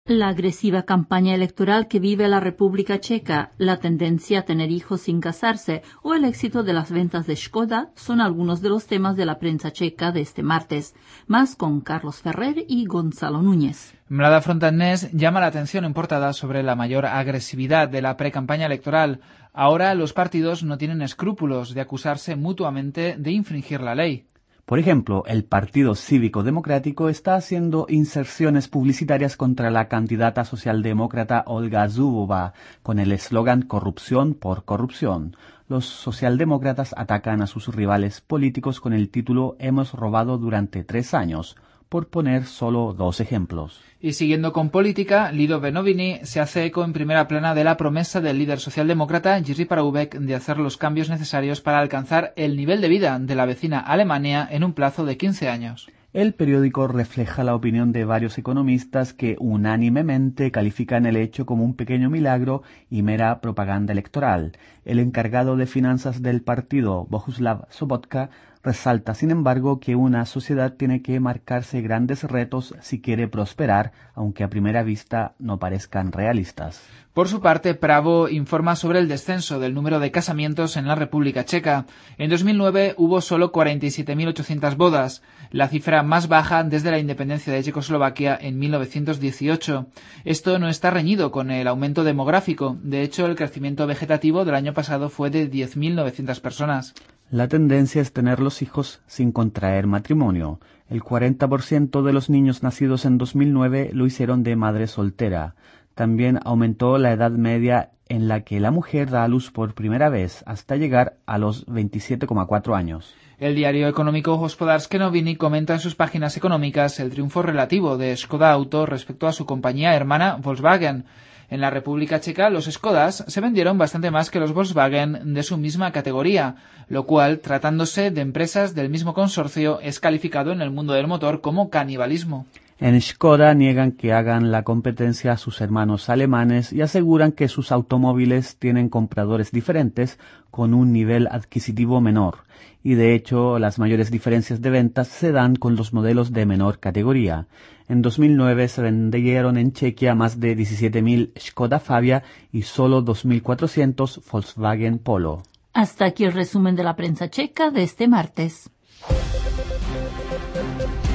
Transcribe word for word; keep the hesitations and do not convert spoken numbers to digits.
La agresiva campaña electoral que vive la República Checa, la tendencia a tener hijos sin casarse o el éxito de las ventas de Škoda son algunos de los temas de la prensa checa de este martes. Más con Carlos Ferrer y Gonzalo Núñez. Mlada Frontanés llama la atención en portada sobre la mayor agresividad de la precampaña electoral. Ahora los partidos no tienen escrúpulos de acusarse mutuamente de infringir la ley. Por ejemplo, el Partido Cívico Democrático está haciendo inserciones publicitarias contra la candidata socialdemócrata Olga Zubova con el eslogan Corrupción por corrupción. Los socialdemócratas atacan a sus rivales políticos con el título Hemos robado durante tres años, por poner solo dos ejemplos. Y siguiendo con política, Lido Benovini se hace eco en primera plana de la promesa del líder socialdemócrata Jiří Paroubek de hacer los cambios necesarios para alcanzar el nivel de vida de la vecina Alemania en un plazo de quince años. El periódico refleja la opinión de varios economistas que unánimemente califican el hecho como un pequeño milagro y mera propaganda electoral. El encargado de finanzas del partido, Bohuslav Sobotka, resalta, sin embargo, que una sociedad tiene que marcarse grandes retos si quiere prosperar, aunque a primera vista no parezcan realistas. Por su parte, Pravo informa sobre el descenso del número de casamientos en la República Checa. En dos mil nueve hubo solo cuarenta y siete mil ochocientas bodas, la cifra más baja desde la independencia de Checoslovaquia en mil novecientos dieciocho. Esto no está reñido con el aumento demográfico. De hecho, el crecimiento vegetativo del año pasado fue de diez mil novecientas personas. La tendencia es tener los hijos sin contraer matrimonio. El cuarenta por ciento de los niños nacidos en dos mil nueve lo hicieron de madre soltera. También aumentó la edad media en la que la mujer da a luz por primera vez, hasta llegar a los veintisiete coma cuatro años. El diario económico Hospodarskie Noviny comenta en sus páginas económicas el triunfo relativo de Škoda Auto respecto a su compañía hermana Volkswagen. En la República Checa, los Škodas se vendieron bastante más que los Volkswagen de su misma categoría, lo cual, tratándose de empresas del mismo consorcio, es calificado en el mundo del motor como canibalismo. En Škoda niegan que hagan la competencia a sus hermanos alemanes y aseguran que sus automóviles tienen compradores diferentes con un nivel adquisitivo menor. Y de hecho, las mayores diferencias de ventas se dan con los modelos de menor categoría. En dos mil nueve se vendieron en Chequia más de diecisiete mil Škoda Fabia y solo dos mil cuatrocientos Volkswagen Polo. Hasta aquí el resumen de la prensa checa de este martes.